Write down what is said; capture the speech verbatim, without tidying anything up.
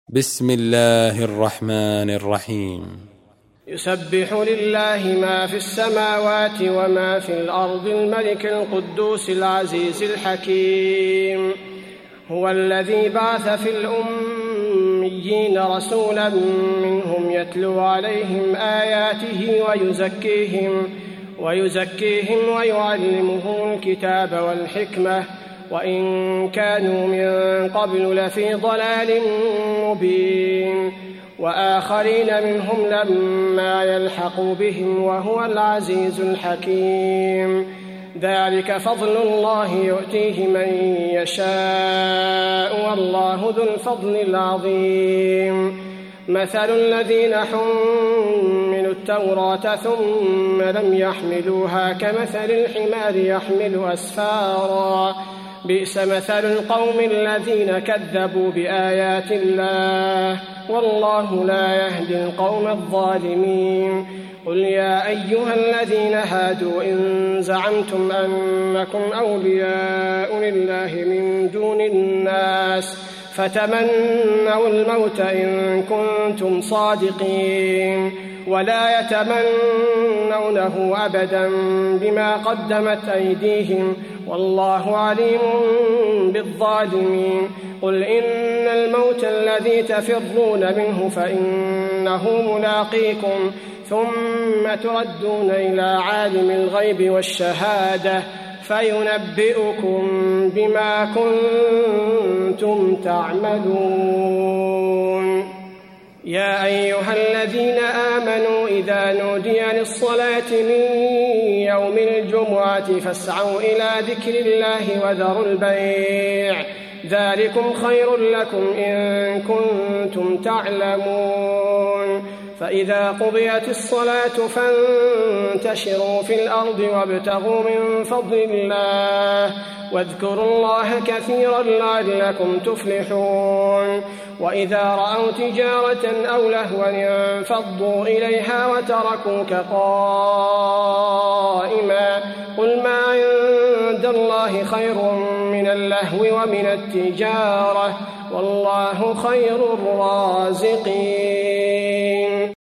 بسم الله الرحمن الرحيم. يسبح لله ما في السماوات وما في الأرض الملك القدوس العزيز الحكيم. هو الذي بعث في الأميين رسولا منهم يتلو عليهم آياته ويزكيهم ويزكيهم ويعلمهم الكتاب والحكمة وإن كانوا من قبل لفي ضلال مبين، وآخرين منهم لما يلحقوا بهم وهو العزيز الحكيم. ذلك فضل الله يؤتيه من يشاء والله ذو الفضل العظيم. مثل الذين حملوا التوراة ثم لم يحملوها كمثل الحمار يحمل أسفارا، بئس مثل القوم الذين كذبوا بآيات الله والله لا يهدي القوم الظالمين. قل يا أيها الذين هادوا إن زعمتم أنكم أولياء لله من دون الناس فتمنوا الموت إن كنتم صادقين، ولا يتمنونه أبدا بما قدمت أيديهم والله عليم بالظالمين. قل إن الموت الذي تفرون منه فإنه ملاقيكم ثم تردون إلى عالم الغيب والشهادة فينبئكم بما كنتم تعملون. يا أيها الذين آمنوا إذا نودي للصلاة من يوم الجمعة فاسعوا إلى ذكر الله وذروا البيع، ذلكم خير لكم إن كنتم تعلمون. فإذا قضيت الصلاة فانتشروا في الأرض وابتغوا من فضل الله واذكروا الله كثيرا لعلكم تفلحون. وإذا رأوا تجارة أو لهوا انفضوا إليها وتركوك قائما، قل ما عند الله خير من اللهو ومن التجارة والله خير الرازقين.